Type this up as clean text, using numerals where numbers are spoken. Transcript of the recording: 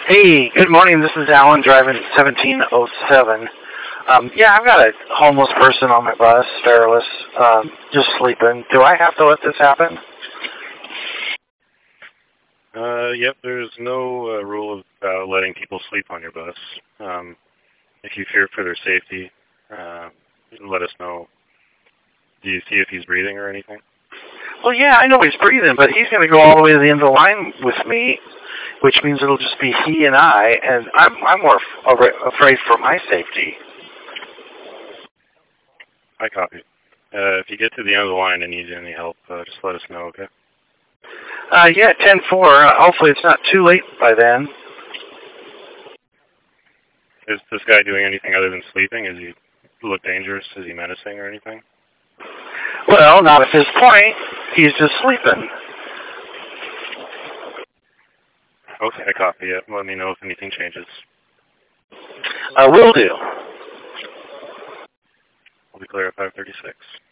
Hey, good morning. This is Alan driving 1707. Yeah, I've got a homeless person on my bus, Fairless, just sleeping. Do I have to let this happen? Yep, there's no rule about letting people sleep on your bus. If you fear for their safety, let us know. Do you see if he's breathing or anything? Well, yeah, I know he's breathing, but he's going to go all the way to the end of the line with me, which means it'll just be he and I, and I'm more afraid for my safety. I copy. If you get to the end of the line and need any help, just let us know, okay? Yeah, 10-4. Hopefully it's not too late by then. Is this guy doing anything other than sleeping? Does he look dangerous? Is he menacing or anything? Well, not at this point. He's just sleeping. Okay, I copy it. Let me know if anything changes. Will do. I'll be clear at 5:36.